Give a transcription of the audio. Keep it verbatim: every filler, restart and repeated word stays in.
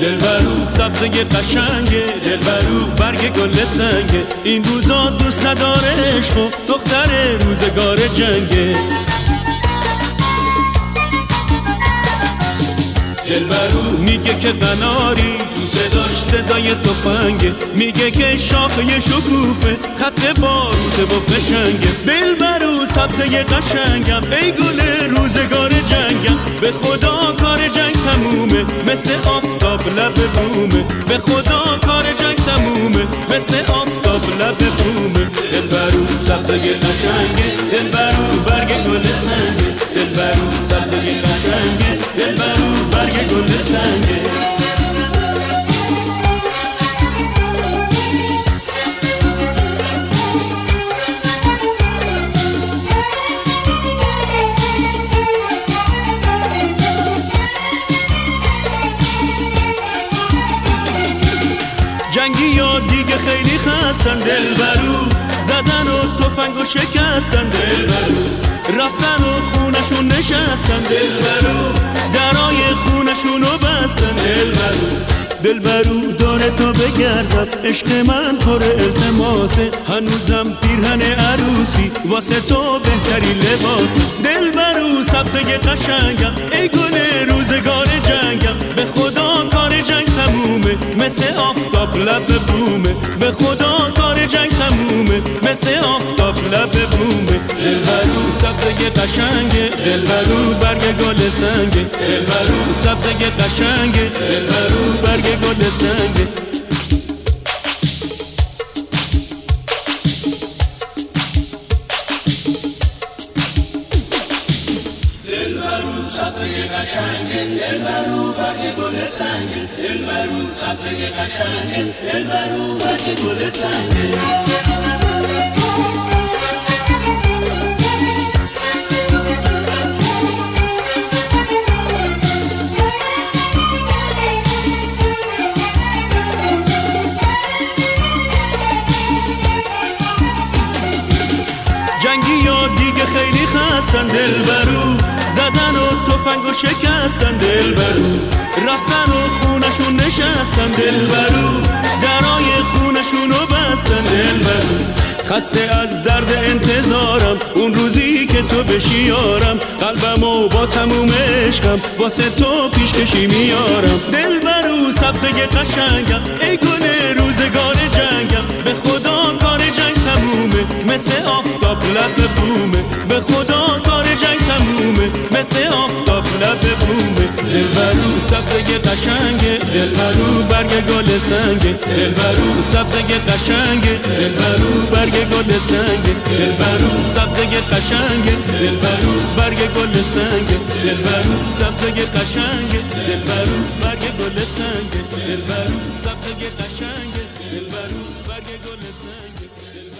دلبرو سبزه قشنگه، دلبرو برگ گل سنگه. این روزا دوست نداره عشق و دختر روزگار جنگه. دلبرو میگه که قناری تو صداش صدای تفنگه، میگه که شاخه شکوفه خط باروته و قشنگه. دلبرو سبزه قشنگم ای گل روزگار جنگم، به خدا کار جنگ تمومه مثل آفتاب لب بومه، به خدا کار جنگ تمومه مثل آفتاب لب بومه. دلبرو سبزه قشنگه، دلبرو برگ گل سنگه، دلبرو سبزه قشنگه، دلبرو برگ گل سنگه. جنگی یا دیگه خیلی خستن دلبرو، زدن و تفنگ و شکستن دلبرو، رفتن و خونشون نشستن دلبرو، درای خونشونو بستن دلبرو. دلبرو داره تا بگردم عشق من پر التماسه، هنوزم پیرهن عروسی واسه تو بهتری لباس. دلبرو سبزه قشنگم ای گل روزگار جنگم، به خدا کار جنگ تمومه مثل آفتاب لب بومه، به خدا کار جنگ تمومه مثل آفتاب لب بومه. دلبرو سبزه قشنگه، دلبرو برگ گل سنگه، دلبرو سبزه قشنگه، دلبرو برگ گل سنگه. دلبرو سبزه قشنگه، دلبرو برگ گل سنگه، دلبرو سبزه قشنگه، دلبرو برگ گل سنگه. جنگی یا دیگه خیلی خستن دلبرو، زدن و تفنگ و شکستن دلبرو، رفتن و خونشون نشستن دلبرو، درای خونشونو بستن دلبرو. خسته از درد انتظارم اون روزی که تو بشی یارم، قلبمو با تموم عشقم واسه تو پیشکشی میارم. دلبرو سبزه قشنگم ای گل روزگار جنگم، به خدا کار جنگ تمومه مثل آفتاب لب بومه، به خدا کار جنگ تمومه مثل آفتاب لب بومه. دلبرو سبزه قشنگه، دلبرو برگ گل سنگه، دلبرو سبزه قشنگه، دلبرو برگ گل سنگه، دلبرو سبزه قشنگه، دلبرو برگ گل سنگه، دلبرو سبزه قشنگه، دلبرو برگ گل سنگه، دلبرو سبزه قشنگه، دلبرو برگ گل سنگه.